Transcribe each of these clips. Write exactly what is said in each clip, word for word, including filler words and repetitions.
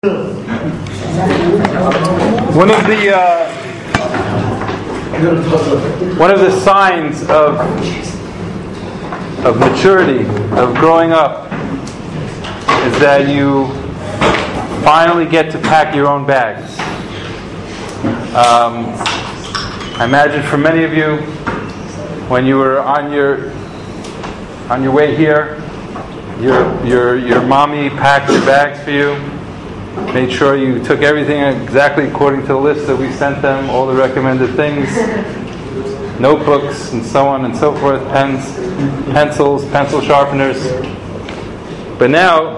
One of the uh, one of the signs of of maturity, of growing up, is that you finally get to pack your own bags. Um, I imagine for many of you, when you were on your on your way here, your your your mommy packed your bags for you. Made sure you took everything exactly according to the list that we sent them, all the recommended things, notebooks and so on and so forth, pens, pencils, pencil sharpeners. But now,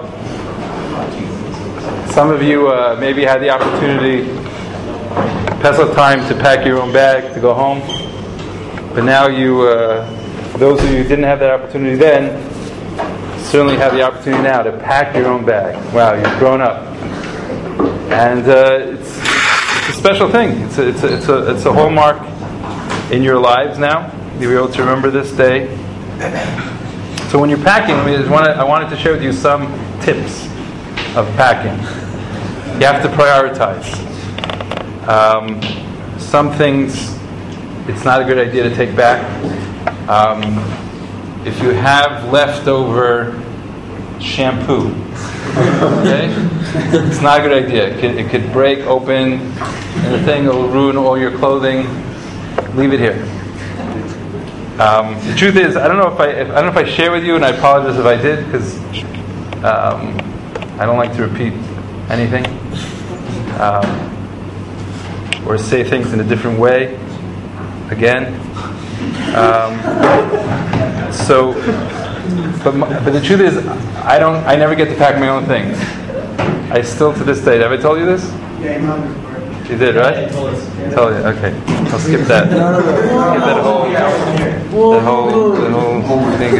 some of you uh, maybe had the opportunity, Pesach time, to pack your own bag, to go home. But now you, uh, those of you who didn't have that opportunity then, certainly have the opportunity now to pack your own bag. Wow, you've grown up. And uh, it's, it's a special thing. It's a, it's, a, it's, a, it's a hallmark in your lives now. You'll be able to remember this day. So when you're packing, I, mean, I, just wanted, I wanted to share with you some tips of packing. You have to prioritize. Um, some things it's not a good idea to take back. Um, if you have leftover shampoo, okay, it's not a good idea. It could, it could break open, and the thing will ruin all your clothing. Leave it here. Um, the truth is, I don't know if I, if, I don't know if I share with you, and I apologize if I did, because um, I don't like to repeat anything um, or say things in a different way. Again, um, so. But, my, but the truth is, I don't. I never get to pack my own things. I still, to this day, have I told you this? Yeah, your mom. You did, right? Yeah, told us. I told you. Okay, I'll skip that. Skip that whole, the whole, the whole thing.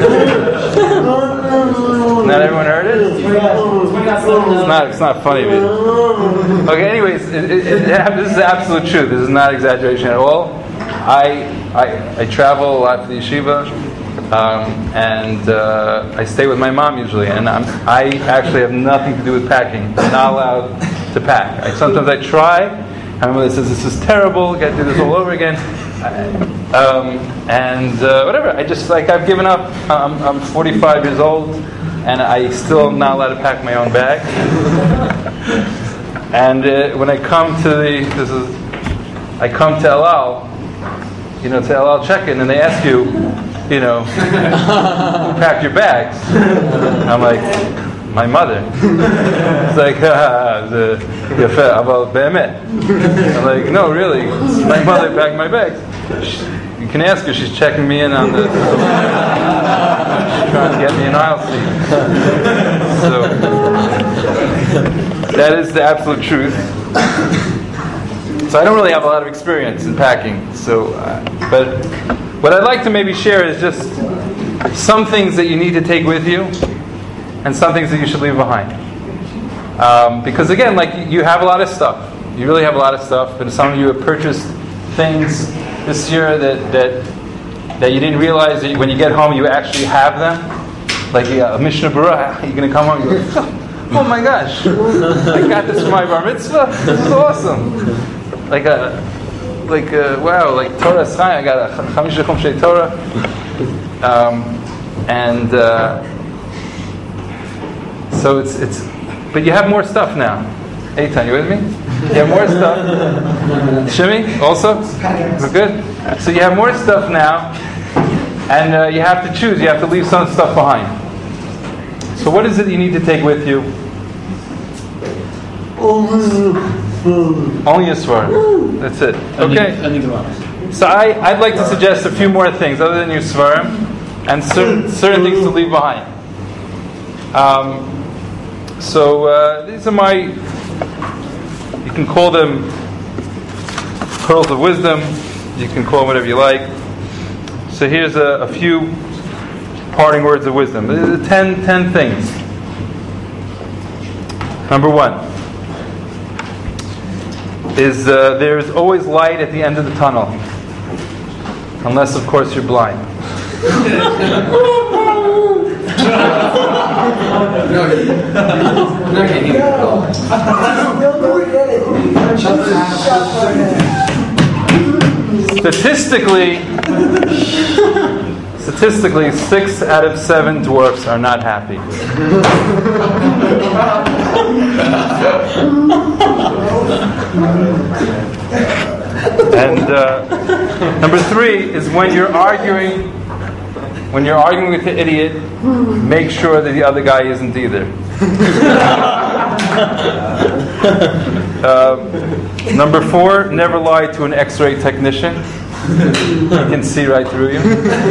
Not everyone heard it. It's not. It's not funny. But, okay. Anyways, it, it, it, this is absolute truth. This is not exaggeration at all. I I, I travel a lot for the yeshiva. Um, and uh, I stay with my mom usually, and I'm, I actually have nothing to do with packing. I'm not allowed to pack. I, sometimes I try, and my mother says, "This is terrible. Got to do this all over again." Um, and uh, whatever. I just like I've given up. I'm, I'm forty-five years old, and I still am not allowed to pack my own bag. And uh, when I come to the, this is, I come to El Al, you know, to El Al check-in, and they ask you, you know, pack your bags. I'm like, my mother. It's like, ah, the about be'emet. I'm like, no, really, my mother packed my bags. She, you can ask her. She's checking me in on the. She's trying to get me an aisle seat. So that is the absolute truth. So I don't really have a lot of experience in packing. So, uh, but. What I'd like to maybe share is just some things that you need to take with you and some things that you should leave behind. Um, because again, like you have a lot of stuff. You really have a lot of stuff. And some of you have purchased things this year that that, that you didn't realize that when you get home you actually have them. Like a Mishnah Berurah, you're going to come home and you're like, oh my gosh, I got this for my bar mitzvah. This is awesome. Like a... Like uh, wow, like Torah Chaim, I got a Chamish Chumshei Torah, um, and uh, so it's it's. But you have more stuff now. Eitan, you with me? You have more stuff. Shimi also, we're good. So you have more stuff now, and uh, you have to choose. You have to leave some stuff behind. So what is it you need to take with you? Only a Svarim. That's it. Okay. So I, I'd like to suggest a few more things other than your Svarim, and certain, certain things to leave behind. Um, so uh, these are my, you can call them pearls of wisdom, you can call them whatever you like. So here's a, a few parting words of wisdom. Ten, ten things. Number one is uh, there's always light at the end of the tunnel, unless of course you're blind. Statistically, statistically, six out of seven dwarfs are not happy. And uh, number three is when you're arguing, when you're arguing with the idiot, make sure that the other guy isn't either. uh, number four, never lie to an X-ray technician. He can see right through you.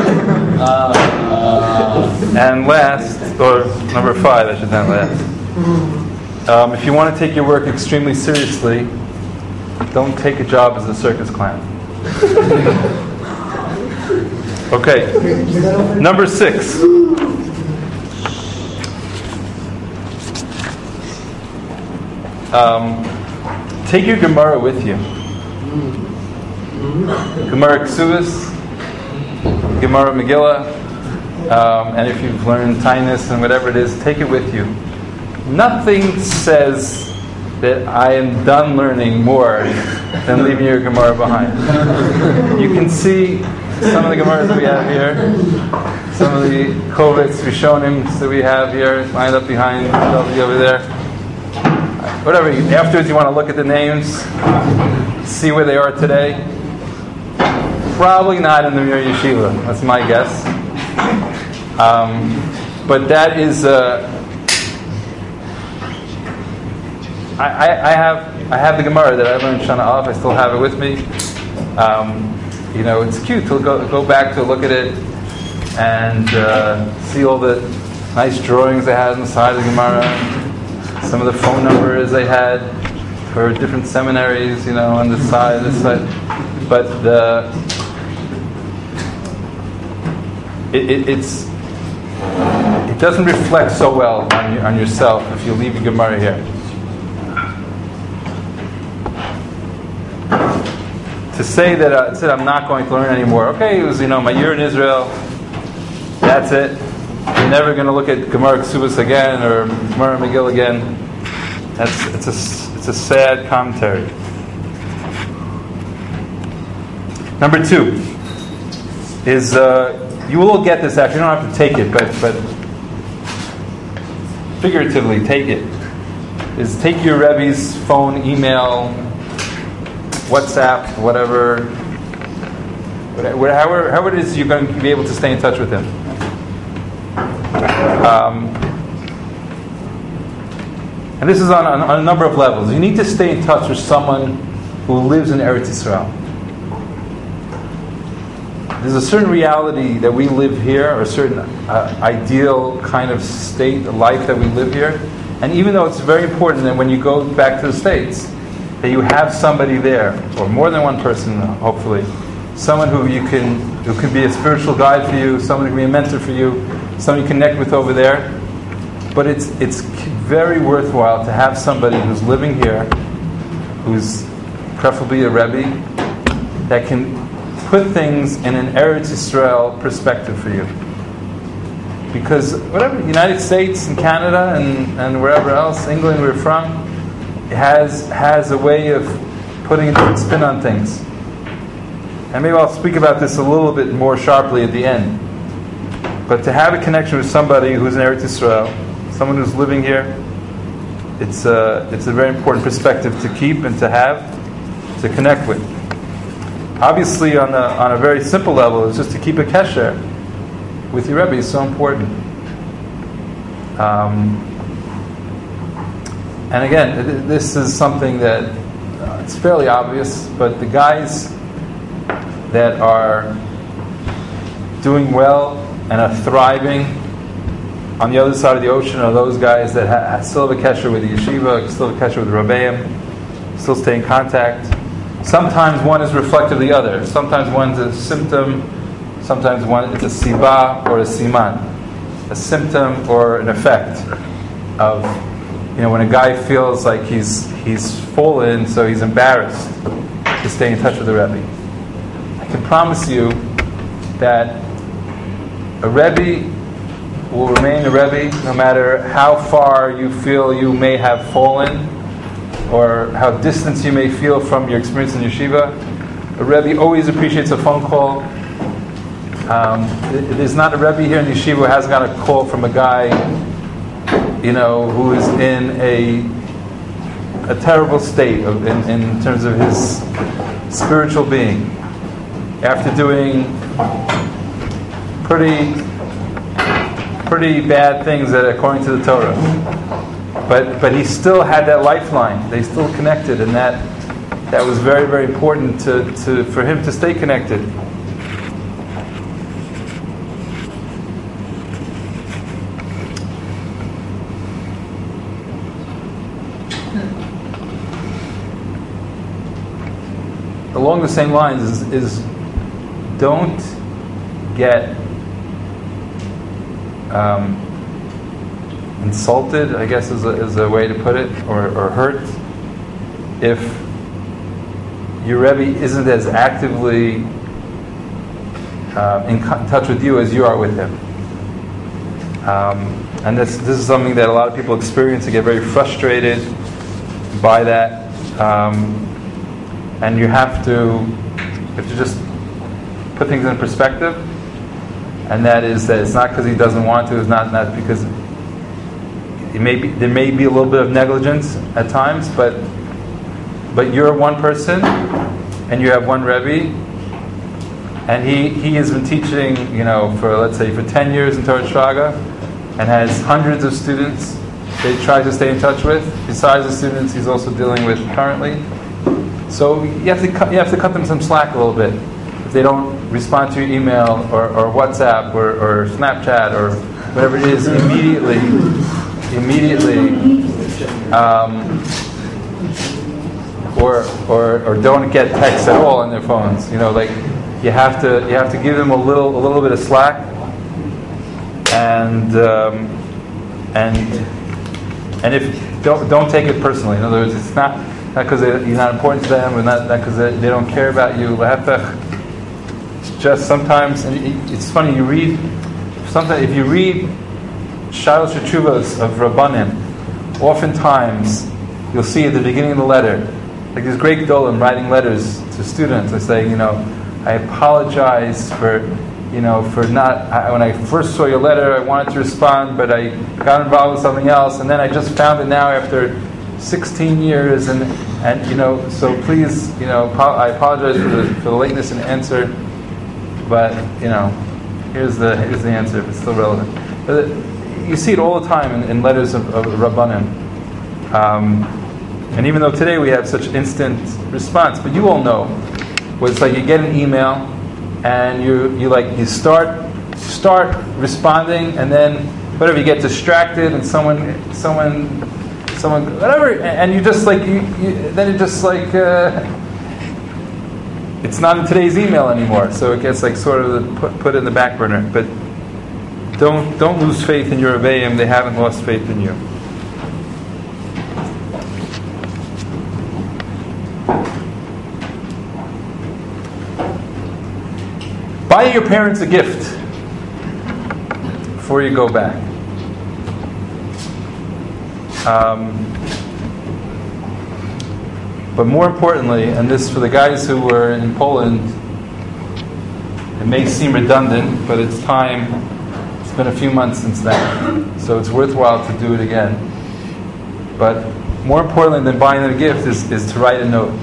And last, or number five, I should not last. Um, if you want to take your work extremely seriously, don't take a job as a circus clown. Okay, number six. Um, take your Gemara with you. Gemara Ksubis, Gemara Megillah, um, and if you've learned Tainus and whatever it is, take it with you. Nothing says that I am done learning more than leaving your Gemara behind. You can see some of the Gemaras that we have here, some of the Kovitz, Rishonim that we have here, lined up behind over there. Whatever, afterwards you want to look at the names, see where they are today. Probably not in the Mir Yeshiva, that's my guess. Um, but that is, uh, I, I, I have I have the Gemara that I learned Shana Aleph. I still have it with me. Um, you know, it's cute to go go back to look at it and uh, see all the nice drawings they had inside the Gemara. Some of the phone numbers they had for different seminaries, you know, on this side, this side. But the it, it, it's it doesn't reflect so well on, your, on yourself if you leave your Gemara here. To say that uh, said I'm not going to learn anymore. Okay, it was, you know, my year in Israel. That's it. You're never going to look at Gemara Ksubis again or Gemara Megillah again. That's it's a it's a sad commentary. Number two is uh, you will all get this actually. You don't have to take it, but but figuratively take it. Is take your Rebbe's phone, email, WhatsApp, whatever, whatever, however, however it is you're going to be able to stay in touch with him. Um, and this is on, on, on a number of levels. You need to stay in touch with someone who lives in Eretz Yisrael. There's a certain reality that we live here, or a certain uh, ideal kind of state, life that we live here. And even though it's very important that when you go back to the States, that you have somebody there, or more than one person, hopefully, someone who you can, who can be a spiritual guide for you, someone who can be a mentor for you, someone you connect with over there. But it's it's very worthwhile to have somebody who's living here, who's preferably a Rebbe, that can put things in an Eretz Yisrael perspective for you. Because whatever, United States and Canada and, and wherever else, England we're from, has has a way of putting a different spin on things. And maybe I'll speak about this a little bit more sharply at the end. But to have a connection with somebody who's in Eretz Yisrael, someone who's living here, it's a, it's a very important perspective to keep and to have, to connect with. Obviously, on a, on a very simple level, it's just to keep a kesher with your Rebbe is so important. Um, And again, this is something that uh, it's fairly obvious, but the guys that are doing well and are thriving on the other side of the ocean are those guys that ha- still have a kesher with the yeshiva, still have a kesher with the Rabbeim, still stay in contact. Sometimes one is reflective of the other. Sometimes one's a symptom, sometimes one it's a siba or a siman, a symptom or an effect of, you know, when a guy feels like he's he's fallen, so he's embarrassed to stay in touch with the Rebbe. I can promise you that a Rebbe will remain a Rebbe no matter how far you feel you may have fallen or how distant you may feel from your experience in yeshiva. A Rebbe always appreciates a phone call. Um, there's not a Rebbe here in yeshiva who has got a call from a guy, you know, who is in a a terrible state of, in, in terms of his spiritual being. After doing pretty pretty bad things that according to the Torah. But but he still had that lifeline. They still connected, and that that was very, very important to, to for him to stay connected. Along the same lines is, is don't get um, insulted, I guess is a, is a way to put it, or, or hurt if your Rebbe isn't as actively uh, in co- touch with you as you are with him. Um, and this, this is something that a lot of people experience. They get very frustrated by that. Um, And you have to, you have to just put things in perspective, and that is that it's not because he doesn't want to. It's not not because it may be, there may be a little bit of negligence at times, but but you're one person, and you have one Rebbe, and he he has been teaching, you know, for let's say for ten years in Torah Shraga, and has hundreds of students that he tries to stay in touch with. Besides the students, he's also dealing with currently. So you have to cut, you have to cut them some slack a little bit. If they don't respond to your email or, or WhatsApp or, or Snapchat or whatever it is immediately, immediately, um, or, or or don't get texts at all on their phones. You know, like you have to you have to give them a little a little bit of slack, and um, and and if don't don't take it personally. In other words, it's not. Not because you're not important to them, or not because they, they don't care about you. It's just sometimes, and it's funny. You read sometimes if you read Shalos Shechuvos of Rabbanim, oftentimes you'll see at the beginning of the letter, like these great Gedolim writing letters to students. They say, you know, I apologize for, you know, for not. I, when I first saw your letter, I wanted to respond, but I got involved with something else, and then I just found it now after sixteen years, and and you know, so please, you know, I apologize for the, for the lateness in the answer, but you know, here's the here's the answer if it's still relevant. But you see it all the time in, in letters of, of Rabbanim, um, and even though today we have such instant response, but you all know, where it's like you get an email, and you you like you start start responding, and then whatever you get distracted, and someone someone. Someone, whatever, and you just like you, you then it just like uh, it's not in today's email anymore, so it gets like sort of put, put in the back burner. But don't don't lose faith in your Rebbeim; they haven't lost faith in you. Buy your parents a gift before you go back. Um, but more importantly, and this for the guys who were in Poland, it may seem redundant, but it's time. It's been a few months since then, so it's worthwhile to do it again. But more importantly than buying a gift is, is to write a note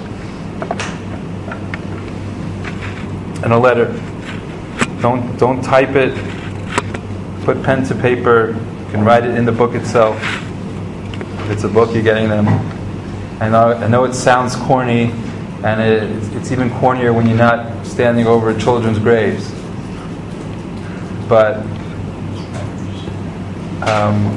and a letter. Don't don't type it. Put pen to paper. You can write it in the book itself. It's a book you're getting them. I know, I know it sounds corny, and it, it's even cornier when you're not standing over children's graves. But um,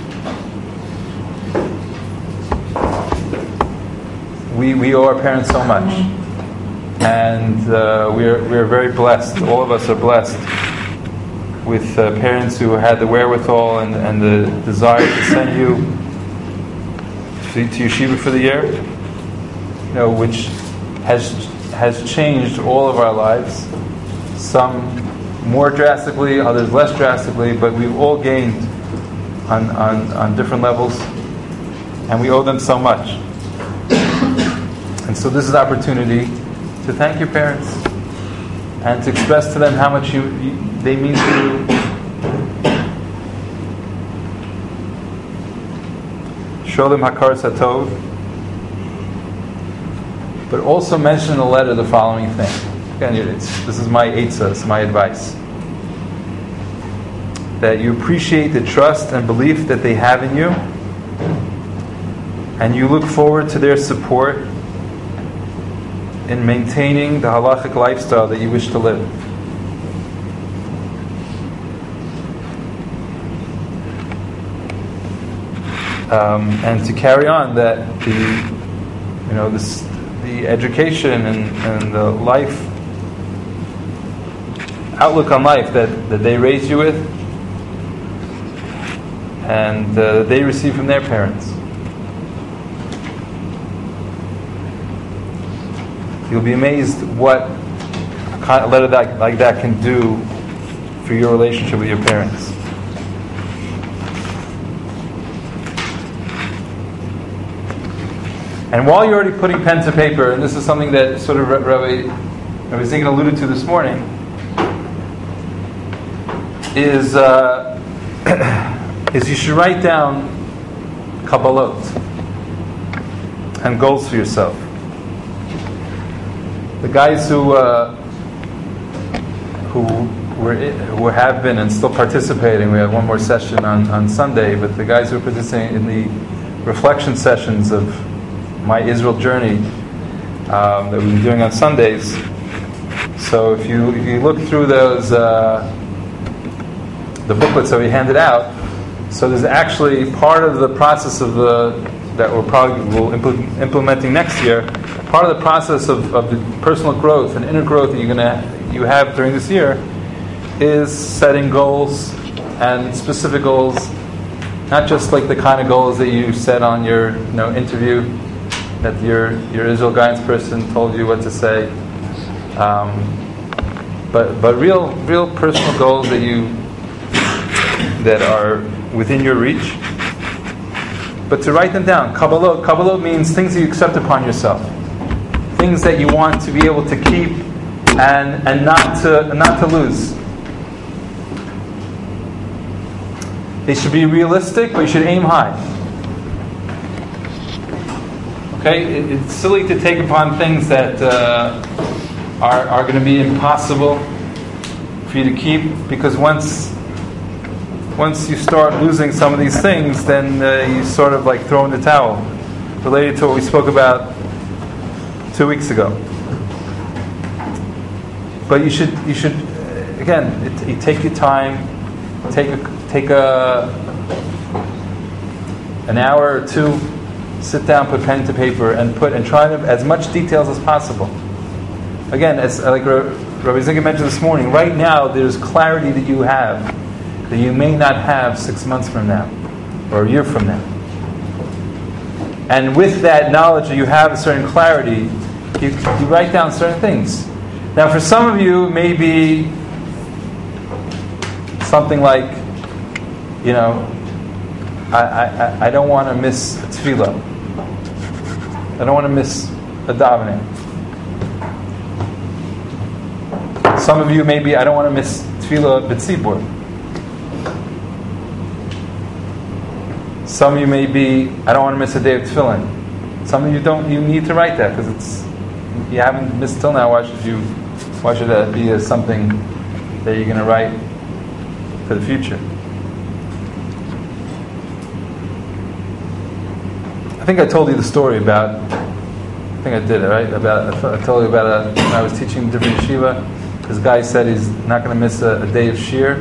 we we owe our parents so much, and uh, we're we're very blessed. All of us are blessed with uh, parents who had the wherewithal and, and the desire to send you to yeshiva for the year, you know, which has has changed all of our lives. Some more drastically, others less drastically, but we've all gained on, on, on different levels, and we owe them so much. And so this is an opportunity to thank your parents and to express to them how much you, you they mean to you. Show them hakaras hatov, but also mention in the letter the following thing. Again, it's, this is my eitzah, it's my advice. That you appreciate the trust and belief that they have in you, and you look forward to their support in maintaining the halachic lifestyle that you wish to live. Um, and to carry on that the, you know, this, the education and, and the life outlook on life that, that they raised you with, and uh, they receive from their parents. You'll be amazed what a letter that, like that can do for your relationship with your parents. And while you're already putting pen to paper, and this is something that sort of Rabbi, Rabbi Ziegler alluded to this morning, is uh, is you should write down kabbalot and goals for yourself. The guys who uh, who were who have been and still participating, we have one more session on, on Sunday, but the guys who are participating in the reflection sessions of my Israel journey um, that we've been doing on Sundays. So if you if you look through those uh, the booklets that we handed out, so there's actually part of the process of the that we're probably will impl- implementing next year. Part of the process of, of the personal growth and inner growth that you're gonna you have during this year is setting goals and specific goals, not just like the kind of goals that you set on your you know interview that your your Israel guidance person told you what to say, um, but but real real personal goals that you that are within your reach. But to write them down, kabbalot. Kabbalot means things that you accept upon yourself, things that you want to be able to keep and and not to not to lose. They should be realistic, but you should aim high. Okay, it, it's silly to take upon things that uh, are are going to be impossible for you to keep, because once once you start losing some of these things, then uh, you sort of like throw in the towel. Related to what we spoke about two weeks ago. But you should you should again it, you take your time, take a take a an hour or two. Sit down, put pen to paper, and put and try to as much details as possible. Again, as like Rabbi Ziegler mentioned this morning, right now there's clarity that you have that you may not have six months from now or a year from now. And with that knowledge that you have a certain clarity, you, you write down certain things. Now, for some of you, maybe something like, you know, I I, I don't want to miss a tefillah. I don't want to miss a davening. Some of you maybe I don't want to miss tefillah b'tzibur. Some of you may be I don't want to miss a day of tefillin. Some of you don't. You need to write that because it's you haven't missed till now. Why should you? Why should that be as something that you're going to write for the future? I think I told you the story about. I think I did it right. About I told you about a, when I was teaching different yeshiva. This guy said he's not going to miss a, a day of shir.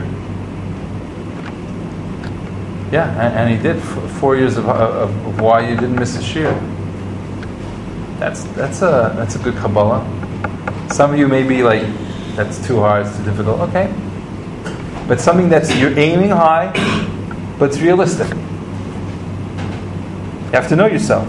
Yeah, and, and he did f- four years of, of, of why you didn't miss a shir. That's that's a that's a good Kabbalah. Some of you may be like, that's too hard, it's too difficult. Okay, but something that's you're aiming high, but it's realistic. You have to know yourself.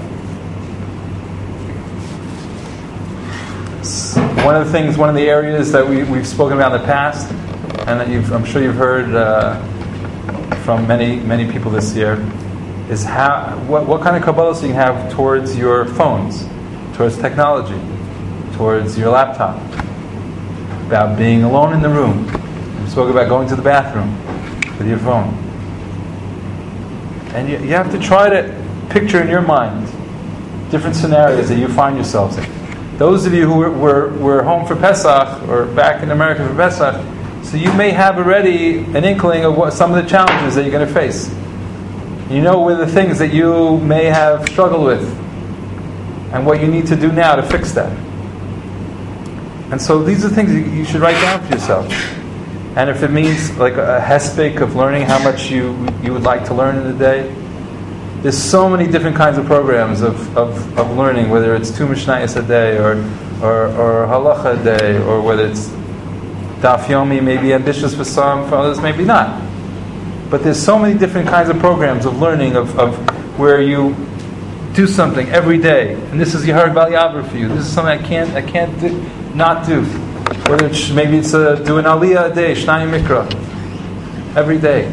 One of the things, one of the areas that we, we've spoken about in the past and you've, I'm sure you've heard uh, from many many people this year, is how what, what kind of Kabbalah you can have towards your phones, towards technology, towards your laptop, about being alone in the room. We spoke about going to the bathroom with your phone. And you, you have to try to picture in your mind different scenarios that you find yourselves in. Those of you who were, were, were home for Pesach or back in America for Pesach, so you may have already an inkling of what some of the challenges that you're going to face. You know where the things that you may have struggled with and what you need to do now to fix that. And so these are things you should write down for yourself. And if it means like a hespek of learning how much you, you would like to learn in a day, there's so many different kinds of programs of, of, of learning, whether it's two Mishnayos a day or, or, or halacha a day, or whether it's daf yomi, maybe ambitious for some, for others maybe not. But there's so many different kinds of programs of learning of, of where you do something every day, and this is Yehar Bal Yaver for you. This is something I can't I can't do, not do. Whether it's, maybe it's a, do an aliyah a day, Shnai Mikra, every day.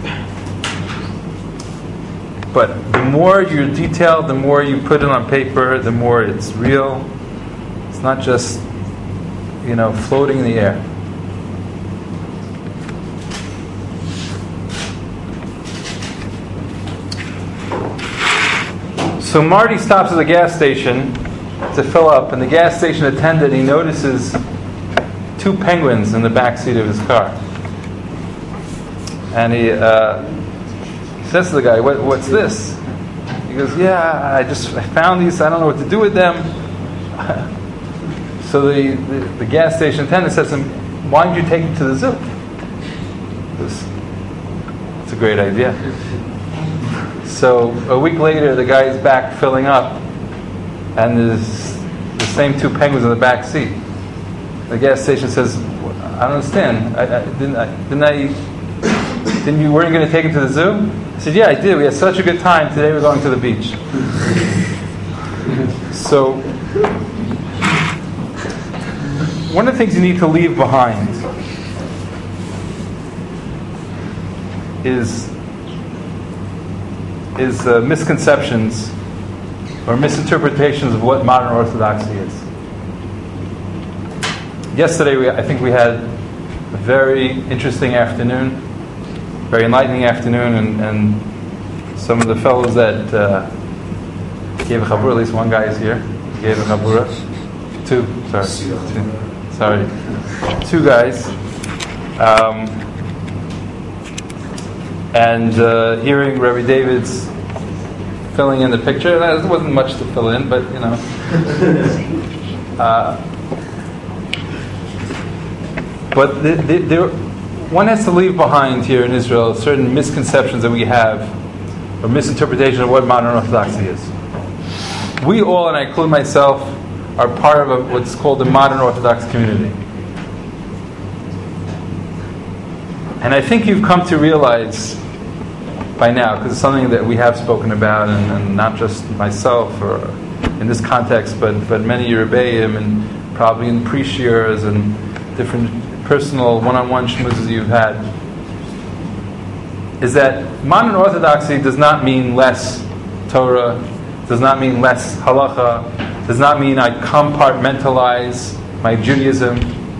But the more you're detailed, the more you put it on paper, the more it's real. It's not just, you know, floating in the air. So Marty stops at the gas station to fill up, and the gas station attendant, he notices two penguins in the back seat of his car. And he, uh, he says to the guy, what, what's this? He goes, yeah, I just I found these, I don't know what to do with them. So the, the, the gas station attendant says to him, why don't you take them to the zoo? He goes, it's a great idea. So a week later, the guy is back filling up, and there's the same two penguins in the back seat. The gas station says, "I don't understand. I, I, didn't I? Didn't I? Didn't you? Weren't you going to take him to the zoo?" I said, "Yeah, I did. We had such a good time. Today we're going to the beach." So one of the things you need to leave behind is. is uh, misconceptions or misinterpretations of what modern Orthodoxy is. Yesterday, we, I think we had a very interesting afternoon, very enlightening afternoon, and, and some of the fellows that uh, gave a chabura, at least one guy is here, gave a chabura. Two, sorry. Two, sorry. Two guys. Um, and uh, hearing Rabbi David's filling in the picture, there wasn't much to fill in, but you know. Uh, but the, the, the, one has to leave behind here in Israel certain misconceptions that we have, or misinterpretation of what modern Orthodoxy is. We all, and I include myself, are part of a, what's called the modern Orthodox community. And I think you've come to realize by now, because it's something that we have spoken about, and, and not just myself or in this context, but, but many Rebbeim and probably in pre-shiurs and different personal one-on-one shmuzes you've had, is that modern Orthodoxy does not mean less Torah, does not mean less halacha, does not mean I compartmentalize my Judaism.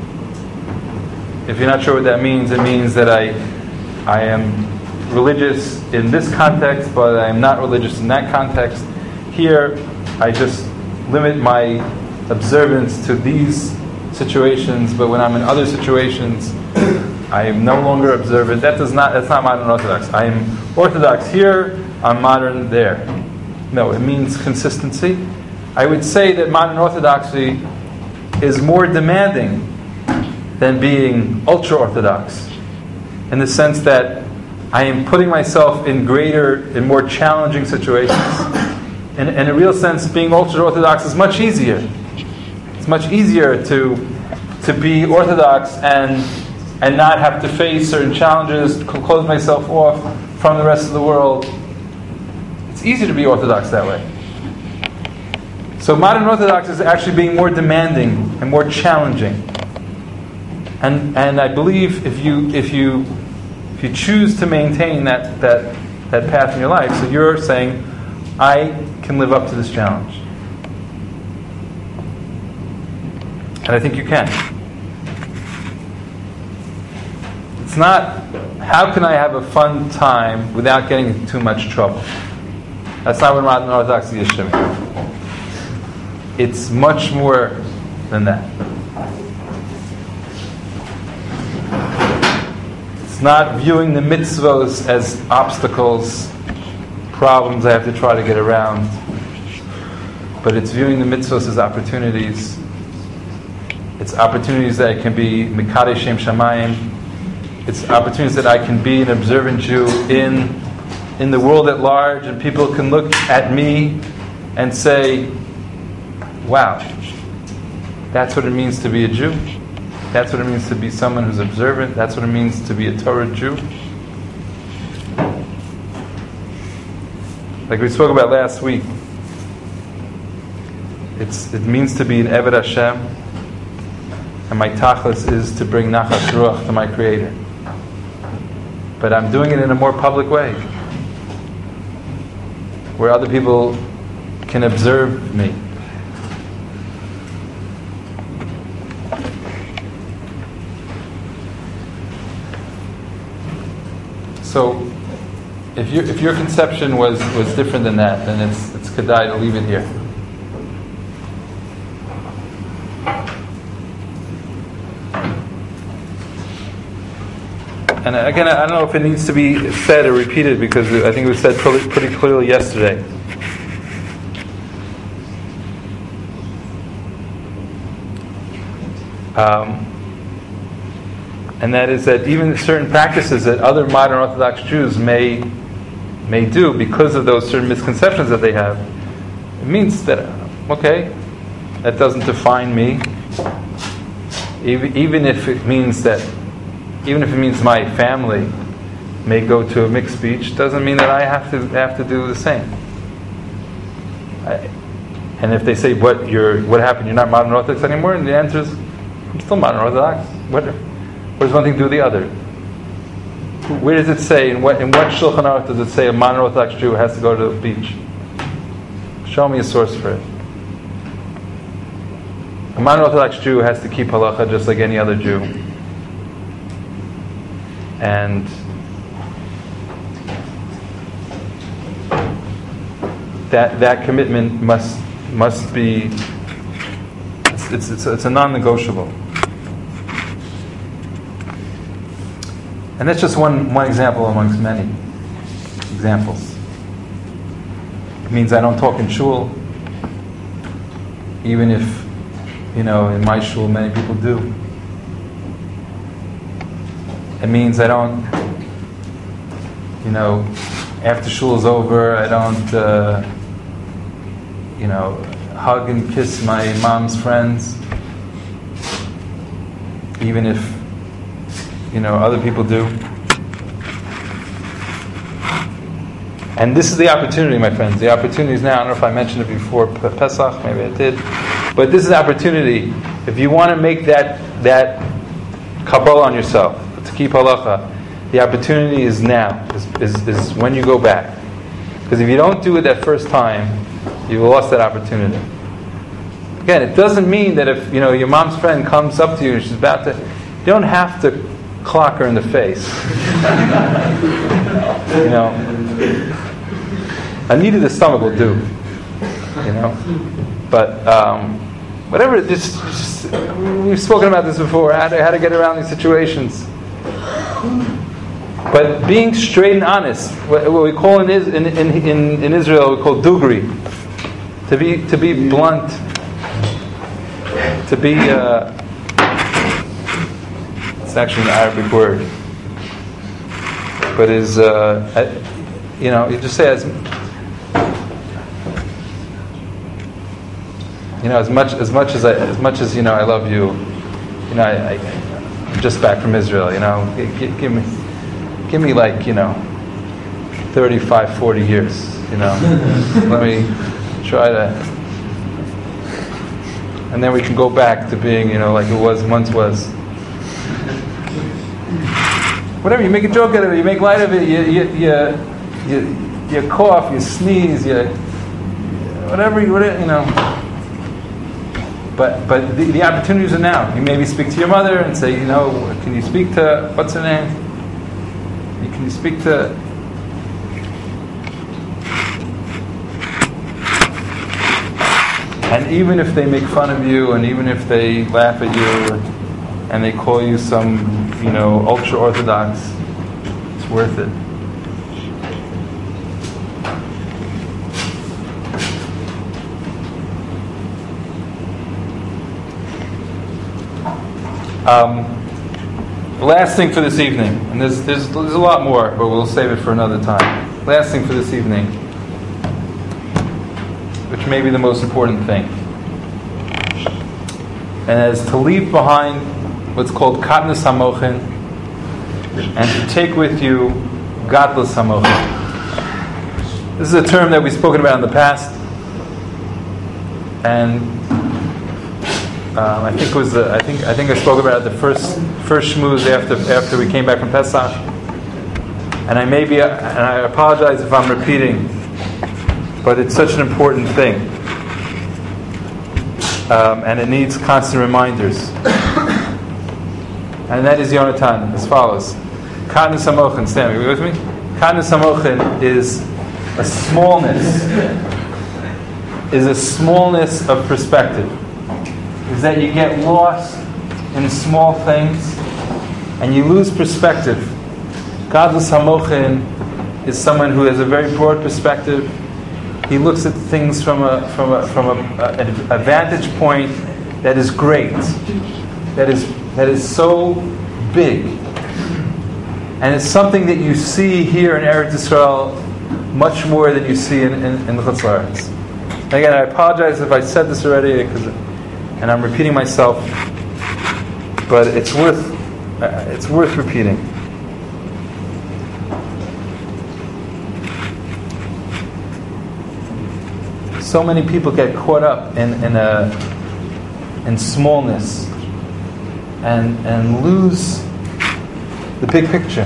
If you're not sure what that means, it means that I I am religious in this context, but I am not religious in that context. Here, I just limit my observance to these situations, but when I'm in other situations, I am no longer observant. That does not, that's not modern Orthodox. I am Orthodox here, I'm modern there. No, it means consistency. I would say that modern Orthodoxy is more demanding than being ultra-Orthodox, in the sense that I am putting myself in greater and more challenging situations. In, in a real sense, being ultra-Orthodox is much easier. It's much easier to to be Orthodox and and not have to face certain challenges, close myself off from the rest of the world. It's easier to be Orthodox that way. So modern Orthodox is actually being more demanding and more challenging. And and I believe if you if you if you choose to maintain that that that path in your life, so you're saying, I can live up to this challenge. And I think you can. It's not, how can I have a fun time without getting into too much trouble? That's not what modern Orthodoxy is to me. It's much more than that. It's not viewing the mitzvos as obstacles, problems I have to try to get around, but it's viewing the mitzvos as opportunities. It's opportunities that I can be Mikadei Shem Shamayim. It's opportunities that I can be an observant Jew in in the world at large, and people can look at me and say, wow, that's what it means to be a Jew. That's what it means to be someone who's observant. That's what it means to be a Torah Jew. Like we spoke about last week, it's it means to be an Eved Hashem, and my tachlis is to bring nachas ruach to my Creator. But I'm doing it in a more public way, where other people can observe me. So, if your if your conception was, was different than that, then it's it's kedai to leave it here. And again, I don't know if it needs to be said or repeated, because I think it was said pretty, pretty clearly yesterday. Um, and that is that even certain practices that other modern Orthodox Jews may may do because of those certain misconceptions that they have, it means that, okay, that doesn't define me. Even, even if it means that Even if it means my family may go to a mixed beach, doesn't mean that I have to have to do the same. I, and if they say, "What you're, what happened? You're not modern Orthodox anymore," and the answer is, "I'm still modern Orthodox." What, what does one thing do the other? Where does it say? In what in what Shulchan Aruch does it say a modern Orthodox Jew has to go to the beach? Show me a source for it. A modern Orthodox Jew has to keep halacha just like any other Jew. And that that commitment must must be it's it's it's, it's a non-negotiable. And that's just one one example amongst many examples. It means I don't talk in shul, even if, you know, in my shul many people do. It means I don't, you know, after shul is over, I don't, uh, you know, hug and kiss my mom's friends, even if, you know, other people do. And this is the opportunity, my friends. The opportunity is now. I don't know if I mentioned it before Pesach, maybe I did, but this is the opportunity. If you want to make that that kabbalah on yourself, to keep halacha, the opportunity is now, is, is, is when you go back. Because if you don't do it that first time, you've lost that opportunity. Again, it doesn't mean that if, you know, your mom's friend comes up to you and she's about to, you don't have to clock her in the face. You know, a knee to the stomach will do. You know, but um, whatever. Just, just we've spoken about this before. How to, how to get around these situations. But being straight and honest, what, what we call in, in, in, in Israel, we call dugri. To be to be blunt, to be. Uh, it's actually an Arabic word, but is uh, you know, you just say as you know, as much as much as I, as much as you know, I love you. You know, I, I, I'm just back from Israel. You know, give, give me, give me like you know, thirty-five, forty years. You know, let me try to, and then we can go back to being, you know, like it was once was. whatever, you make a joke out of it, you make light of it, you you you, you, you cough, you sneeze, you whatever, you whatever, you know. But but the, the opportunities are now. You maybe speak to your mother and say, you know, can you speak to, what's her name? Can you speak to... And even if they make fun of you, and even if they laugh at you, and they call you some, you know, ultra-Orthodox, it's worth it. Um, last thing for this evening, and there's, there's, there's a lot more, but we'll save it for another time. Last thing for this evening, which may be the most important thing, and that is to leave behind what's called Katnus Hamochin, and to take with you Gadlus Hamochin. This is a term that we've spoken about in the past, and um, I think it was the, I think I think I spoke about it the first first shmooze after after we came back from Pesach, and I may be and I apologize if I'm repeating, but it's such an important thing, um, and it needs constant reminders. And that is Yonatan, as follows. Katnus Hamochin, stand, are you with me? Katnus Hamochin is a smallness, is a smallness of perspective. Is that you get lost in small things, and you lose perspective. Gadlus Hamochin is someone who has a very broad perspective. He looks at things from a from a from a, a, a vantage point that is great, that is that is so big, and it's something that you see here in Eretz Yisrael much more than you see in in, in the Chutz La'aretz. Again, I apologize if I said this already, because, and I'm repeating myself, but it's worth uh, it's worth repeating. So many people get caught up in in a in smallness and and lose the big picture.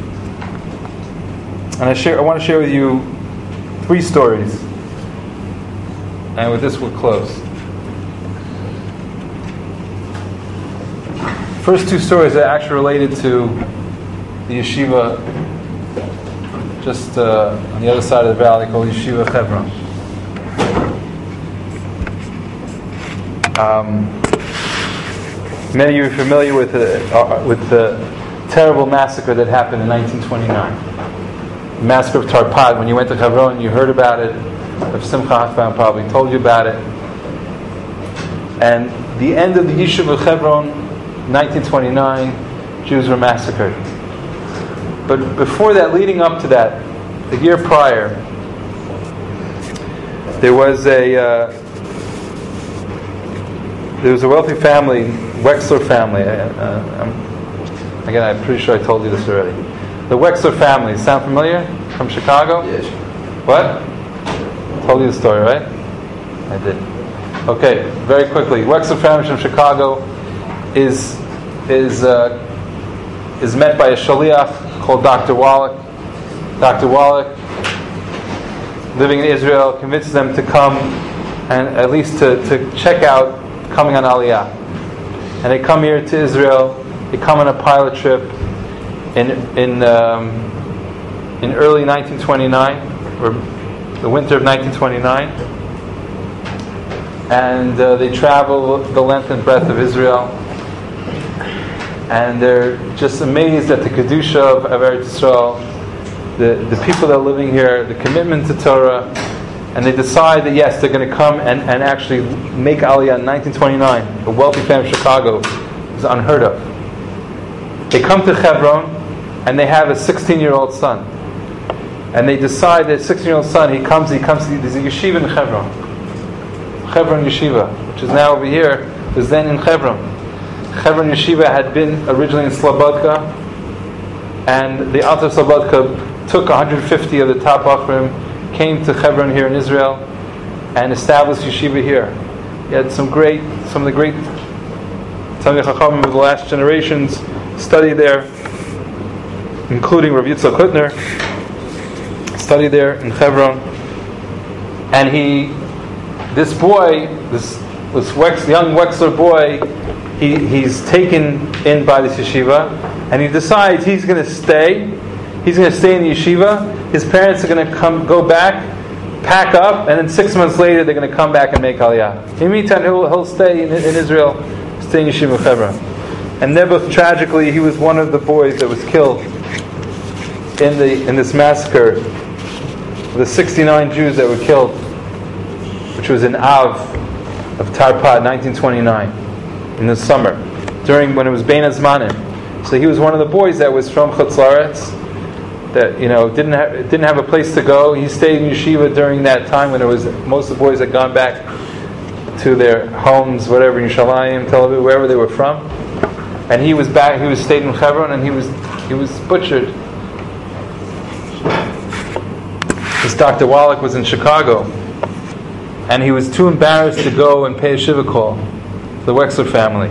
And I share I want to share with you three stories, and with this we'll close. First two stories are actually related to the yeshiva just uh, on the other side of the valley called Yeshiva Hebron. Um, many of you are familiar with the, uh, with the terrible massacre that happened in nineteen twenty-nine. The massacre of Tarpat. When you went to Hebron, you heard about it. Rav Simcha Hoffman probably told you about it. And the end of the Yeshiva of Hebron, nineteen twenty-nine, Jews were massacred. But before that, leading up to that, the year prior, there was a uh, there was a wealthy family, Wexler family. Uh, I'm, again, I'm pretty sure I told you this already. The Wexler family, sound familiar? From Chicago? Yes. What? I told you the story, right? I did. Okay, very quickly. Wexler family from Chicago is is uh, is met by a shaliach called Doctor Wallach. Doctor Wallach, living in Israel, convinces them to come and at least to, to check out coming on Aliyah. And they come here to Israel. They come on a pilot trip in in um, in early nineteen twenty-nine, or the winter of nineteen twenty-nine, and uh, they travel the length and breadth of Israel. And they're just amazed at the kedusha of, of Eretz Yisrael, the the people that are living here, the commitment to Torah, and they decide that yes, they're going to come and, and actually make Aliyah in nineteen twenty-nine. A wealthy family of Chicago is unheard of. They come to Hebron, and they have a sixteen-year-old son, and they decide that sixteen-year-old son, he comes, he comes, there's a yeshiva in Hebron, Hebron Yeshiva, which is now over here, was then in Hebron. Hebron Yeshiva had been originally in Slobodka, and the Alter Slobodka took one hundred fifty of the top Achrim, came to Hebron here in Israel, and established Yeshiva here. He had some great, some of the great Talmidei Chachamim of the last generations study there. including Rav Yitzchak Hutner, studied there in Hebron. And he, this boy, this this Wex, young Wexler boy, he, he's taken in by this yeshiva, and he decides he's going to stay. He's going to stay in the yeshiva. His parents are going to come, go back, pack up, and then six months later they're going to come back and make Aliyah. In the meantime, he'll, he'll stay in, in Israel, stay in Yeshiva Hebron. And Nebuch, tragically, he was one of the boys that was killed in the in this massacre. The sixty-nine Jews that were killed, which was in Av of Tarpat, nineteen twenty-nine, in the summer, during when it was Bein Hazmanim. So he was one of the boys that was from Chutz La'aretz, that you know didn't have didn't have a place to go. He stayed in yeshiva during that time when it was most of the boys had gone back to their homes, whatever, in Yerushalayim, Tel Aviv, wherever they were from. And he was back. He was stayed in Hebron, and he was he was butchered. This Doctor Wallach was in Chicago, and he was too embarrassed to go and pay a shiva call to the Wexler family.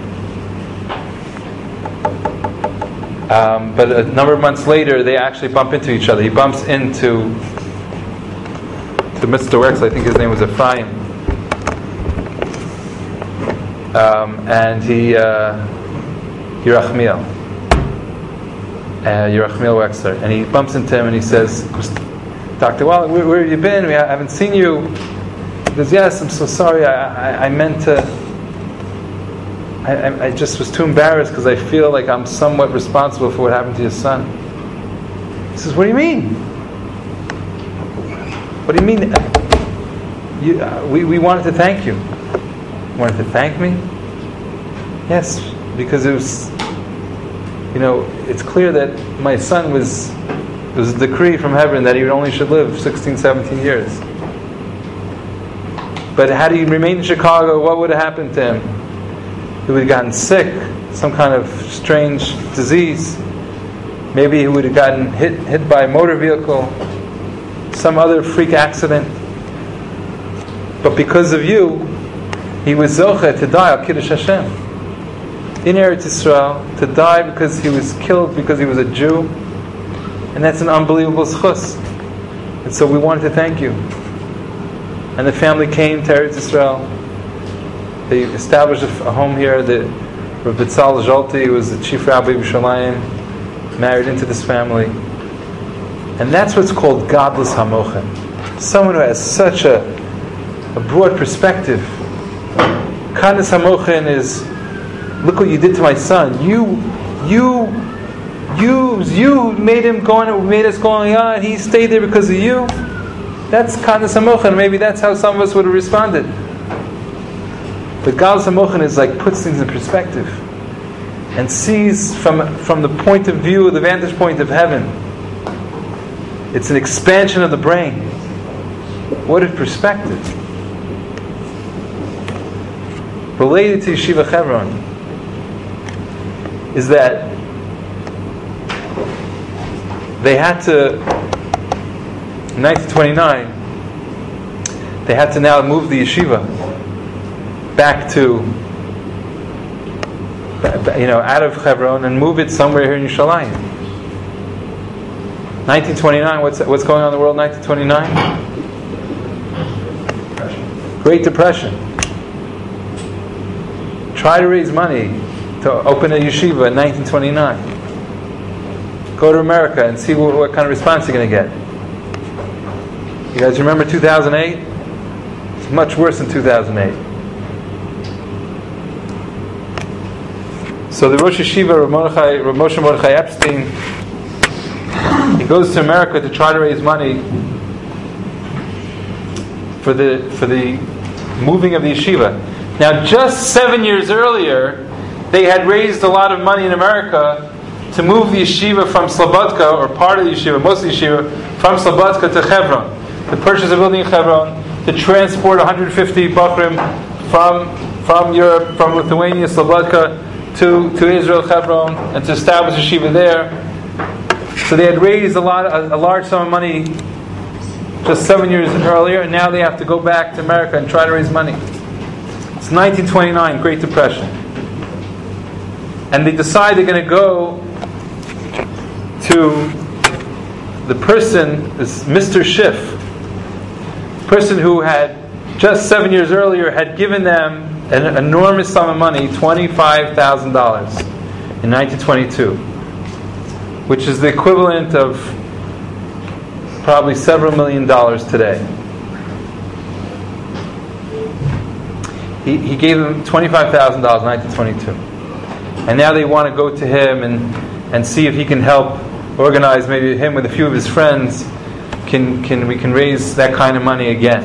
Um, but a number of months later, they actually bump into each other. He bumps into to Mister Wexler. I think his name was Ephraim, um, and he uh, Yerachmiel, uh, Yerachmiel Wexler, and he bumps into him and he says, "Doctor Wallach, where, where have you been? We haven't seen you." He goes, "Yes, I'm so sorry. I, I, I meant to. I, I just was too embarrassed because I feel like I'm somewhat responsible for what happened to your son." He says, "What do you mean? What do you mean? You, uh, we, we wanted to thank you." "You wanted to thank me?" "Yes, because it was, you know, it's clear that my son was, it was a decree from heaven that he only should live sixteen, seventeen years. But had he remained in Chicago, what would have happened to him? He would have gotten sick, some kind of strange disease. Maybe he would have gotten hit hit by a motor vehicle, some other freak accident. But because of you, he was zocheh to die al Kiddush Hashem in Eretz Yisrael, to die because he was killed because he was a Jew, and that's an unbelievable zchus. And so we wanted to thank you." And the family came to Eretz Yisrael. They established a home here. The Rav Betzal Zolti was the chief rabbi of Yerushalayim, married into this family. And that's what's called godless hamochen. Someone who has such a, a broad perspective. Godless hamochen is, look what you did to my son. You, you, you, you made him go on, made us go on, yeah, and he stayed there because of you. That's godless hamochen. Maybe that's how some of us would have responded. But Godless Hamochen is like puts things in perspective and sees from from the point of view, the vantage point of heaven. It's an expansion of the brain. What a perspective! Related to Yeshiva Hebron is that they had to, in nineteen twenty-nine, they had to now move the yeshiva back to, you know, out of Hebron and move it somewhere here in Yerushalayim. nineteen twenty-nine, what's what's going on in the world in nineteen twenty-nine? Great Depression. Try to raise money to open a yeshiva in nineteen twenty-nine. Go to America and see what, what kind of response you're going to get. You guys remember two thousand eight? It's much worse than two thousand eight. So the Rosh Yeshiva, Rav Mordechai, Rav Moshe Mordechai Epstein, he goes to America to try to raise money for the for the moving of the yeshiva. Now, just seven years earlier, they had raised a lot of money in America to move the yeshiva from Slobodka, or part of the yeshiva, most of the yeshiva, from Slobodka to Hebron. To purchase a building in Hebron, to transport one hundred fifty Bachrim from from Europe, from Lithuania, Slobodka, to, to Israel, Hebron, and to establish a yeshiva there. So they had raised a lot, a, a large sum of money just seven years earlier, and now they have to go back to America and try to raise money. It's nineteen twenty-nine, Great Depression. And they decide they're going to go to the person, this Mister Schiff, person who had just seven years earlier had given them an enormous sum of money, twenty-five thousand dollars in nineteen twenty-two, which is the equivalent of probably several million dollars today. He, he gave them twenty-five thousand dollars in nineteen twenty-two. And now they want to go to him and, and see if he can help organize, maybe him with a few of his friends, can, can we can raise that kind of money again.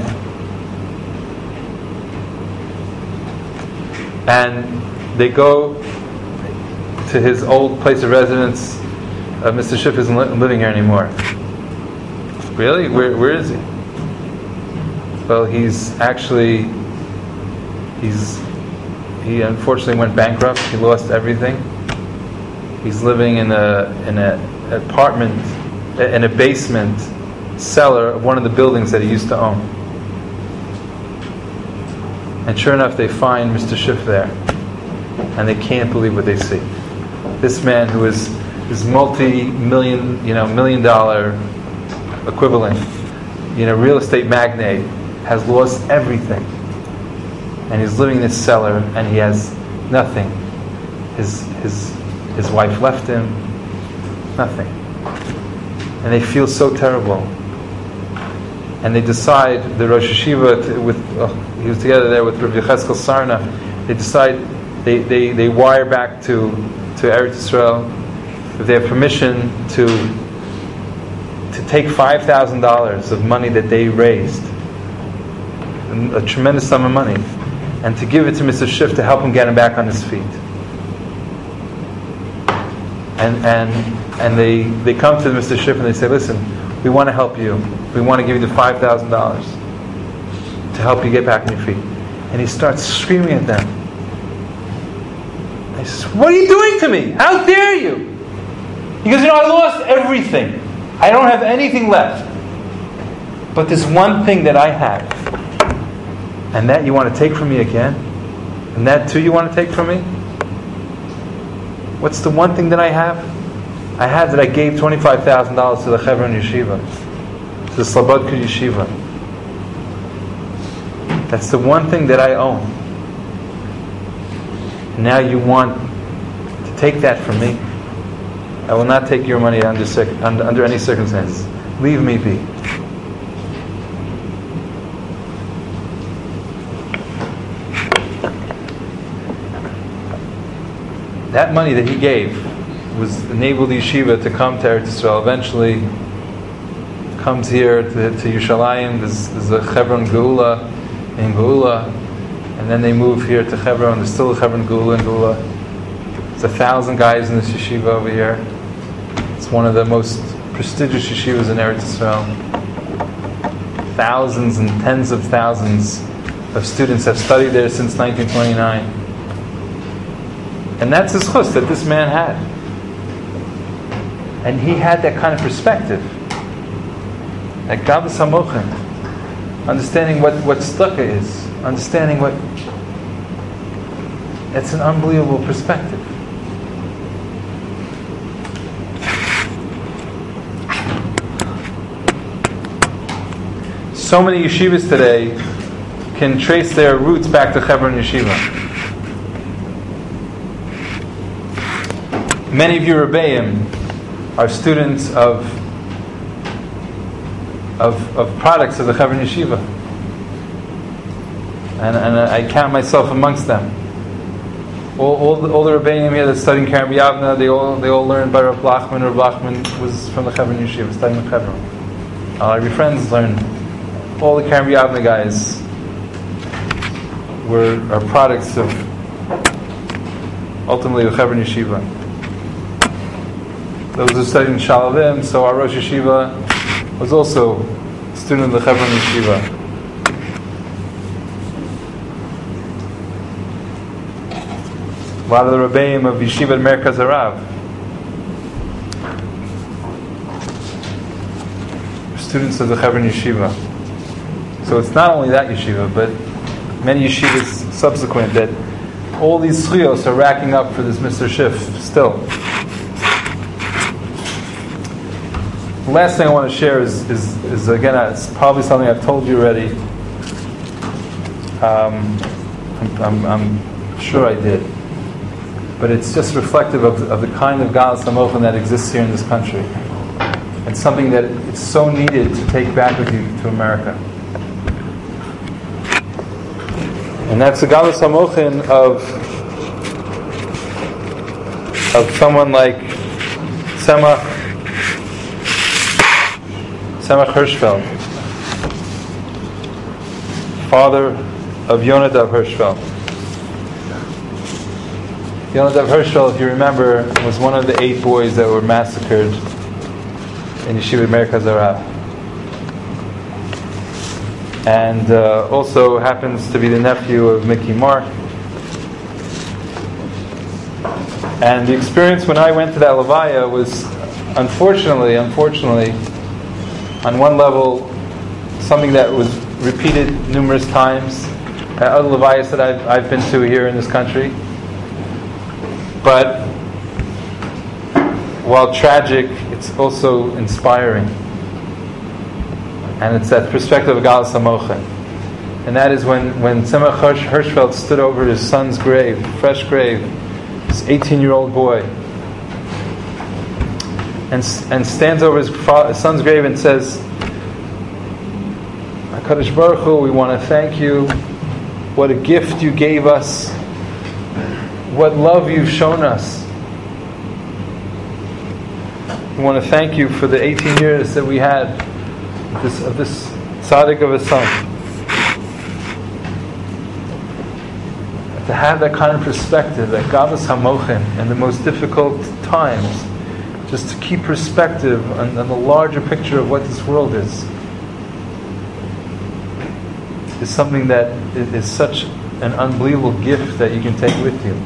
And they go to his old place of residence. Uh, Mister Schiff isn't li- living here anymore. Really? Where where is he? Well, he's actually he's he unfortunately went bankrupt. He lost everything. He's living in a in a apartment in a basement cellar of one of the buildings that he used to own. And sure enough, they find Mister Schiff there, and they can't believe what they see. This man, who is is multi-million, you know, million-dollar equivalent, you know, real estate magnate, has lost everything, and he's living in this cellar, and he has nothing. His his his wife left him, nothing, and they feel so terrible. And they decide, the Rosh Hashiva, to, with oh, he was together there with Rabbi Yecheskel Sarna. They decide, they, they, they wire back to to Eretz Yisrael, if they have permission to to take five thousand dollars of money that they raised, a tremendous sum of money, and to give it to Mister Schiff to help him get him back on his feet. And and and they they come to Mister Schiff and they say, listen, we want to help you. We want to give you the five thousand dollars to help you get back on your feet. And he starts screaming at them. He says, what are you doing to me? How dare you? He goes, you know, I lost everything. I don't have anything left. But there's one thing that I have. And that you want to take from me again? And that too you want to take from me? What's the one thing that I have? I have that I gave twenty-five thousand dollars to the Chevron Yeshiva, to the Slobodka Yeshiva. That's the one thing that I own. Now you want to take that from me? I will not take your money under, under, under any circumstances. Leave me be. That money that he gave was enabled the yeshiva to come to Eretz Yisrael. Eventually, comes here to, to Yerushalayim. There's, there's a Chevron Geula in Geula, and then they move here to Hebron. There's still a Chevron Geula in Geula. There's a thousand guys in this yeshiva over here. It's one of the most prestigious yeshivas in Eretz Yisrael. Thousands and tens of thousands of students have studied there since nineteen twenty-nine. And that's his chus that this man had. And he had that kind of perspective. Like Gavus HaMochin. Understanding what, what tzedakah is. Understanding what... It's an unbelievable perspective. So many yeshivas today can trace their roots back to Hebron Yeshiva. Many of you Rebbeim are students of, of of products of the Hebron Yeshiva, and and I count myself amongst them. All all the, all the Rebbeim here that studying Karen B'Yavna, they all they all learned by Rav Lachman. Rav Lachman was from the Hebron Yeshiva, studying the Hebron. All your friends learned. All the Karen B'Yavna guys were are products of ultimately the Hebron Yeshiva. Those who studied in Shalavim, so our Rosh Yeshiva was also a student of the Hebron Yeshiva. A lot of the Rebbeim of Yeshiva Merkaz Harav were students of the Hebron Yeshiva. So it's not only that yeshiva, but many yeshivas subsequent that all these zchuyos are racking up for this Mister Schiff still. The last thing I want to share is, is, is again, it's probably something I've told you already. Um, I'm, I'm, I'm sure I did. But it's just reflective of, of the kind of Galus HaMochen that exists here in this country. It's something that it's so needed to take back with you to America. And that's the Galus HaMochen of, of someone like Tzemach, Tzemach Hirschfeld, father of Yonadav Hirschfeld. Yonadav Hirschfeld, if you remember, was one of the eight boys that were massacred in Yeshiva Merkaz Harav. And uh, also happens to be the nephew of Mickey Mark. And the experience when I went to that Levaya was, unfortunately, unfortunately, on one level, something that was repeated numerous times at other Levayas that I've, I've been to here in this country. But while tragic, it's also inspiring. And it's that perspective of Galus HaMochen. And that is when, when Tzemach Hirschfeld stood over his son's grave, fresh grave, this eighteen-year-old boy, and, and stands over his, fa- his son's grave and says, HaKadosh Baruch Hu, we want to thank you. What a gift you gave us. What love you've shown us. We want to thank you for the eighteen years that we had of this, of this tzaddik of a son. To have that kind of perspective, that Galus HaMochen, in the most difficult times, just to keep perspective on, on the larger picture of what this world is, is something that is, is such an unbelievable gift that you can take with you.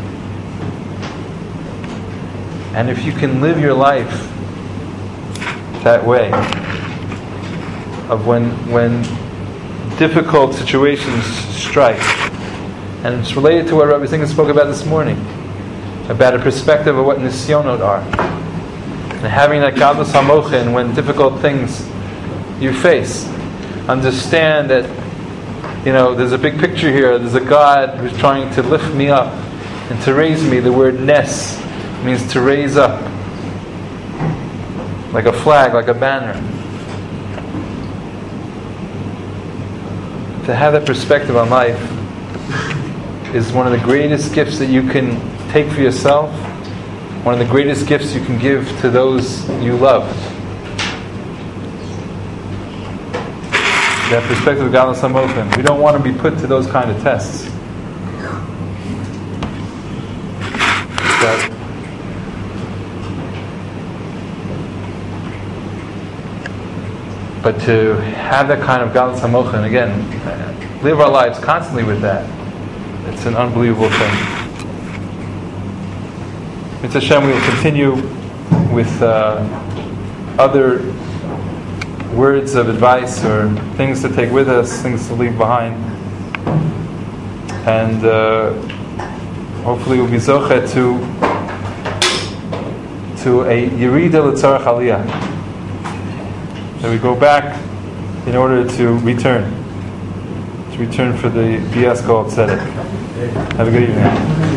And if you can live your life that way, of when when difficult situations strike, and it's related to what Rabbi Zinkin spoke about this morning, about a perspective of what nisyonot are, and having that Galus HaMochen when difficult things you face, understand that, you know, there's a big picture here. There's a God who's trying to lift me up and to raise me. The word nes means to raise up, like a flag, like a banner. To have that perspective on life is one of the greatest gifts that you can take for yourself, one of the greatest gifts you can give to those you love. That perspective of Galus HaMochen. We don't want to be put to those kind of tests. But But to have that kind of Galus HaMochen, again, live our lives constantly with that, it's an unbelievable thing. Mitzvah Hashem, we will continue with uh, other words of advice or things to take with us, things to leave behind. And uh, hopefully we'll be zocheh to, to a Yerida L'tzarech Aliyah. That we go back in order to return. To return for the Bias called Tzedek. Have a good evening.